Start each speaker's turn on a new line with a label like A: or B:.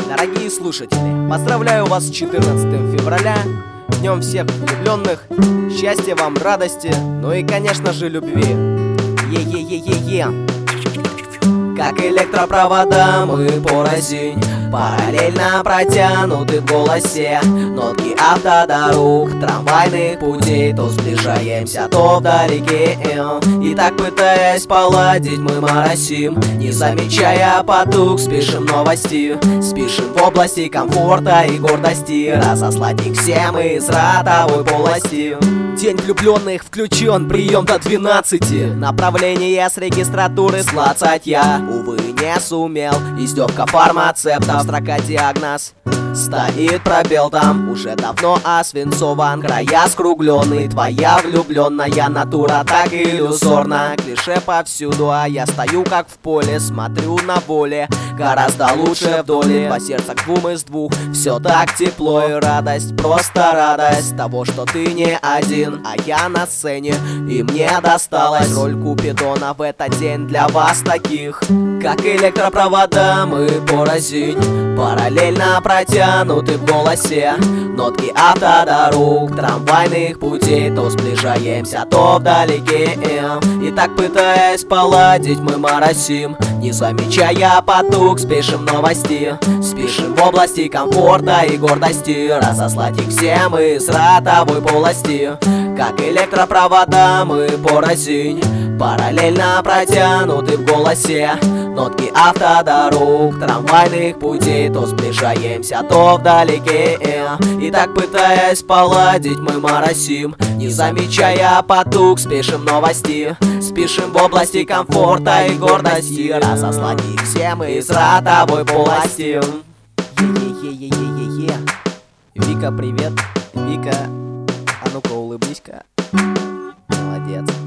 A: Дорогие слушатели, поздравляю вас с 14 февраля, днем всех влюбленных. Счастья вам, радости, ну и, конечно же, любви. Е-е-е-е-е. Как электропровода мы порознь, параллельно протянуты в голосе нотки автодорог, трамвайных путей. То сближаемся, то вдалеке. И так, пытаясь поладить, мы моросим, не замечая потуг, спешим новости. Спешим в области комфорта и гордости, разослать их всем из ротовой полости. День влюбленных включен, прием до 12. Направление с регистратуры слацать я, увы, не сумел. Издевка фармацевтов, строка диагноз. Стоит пробел там, уже давно освинцован, края скруглены. Твоя влюбленная натура так иллюзорна. Клише повсюду, а я стою как в поле, смотрю на воле. Гораздо лучше в доле, по сердцу к двум из двух. Все так тепло и радость, просто радость того, что ты не один, а я на сцене. И мне досталась роль Купидона в этот день для вас таких. Как электропровода мы порознь, параллельно протянуты в голосе нотки автодорог, трамвайных путей. То сближаемся, то вдалеке. И так, пытаясь поладить, мы моросим, не замечая потуг, спешим новости. Спешим в области комфорта и гордости, разослать их всем из ротовой полости. Как электропровода мы порознь, параллельно протянуты в голосе нотки автодорог, трамвайных путей. То сближаемся, то вдалеке. И так, пытаясь поладить, мы моросим, не замечая потуг, спешим новости. Спешим в области комфорта и гордости, разослать их всем из ротовой полости. Е-е-е-е-е-е. Вика, привет. Вика, а ну-ка улыбнись-ка. Молодец.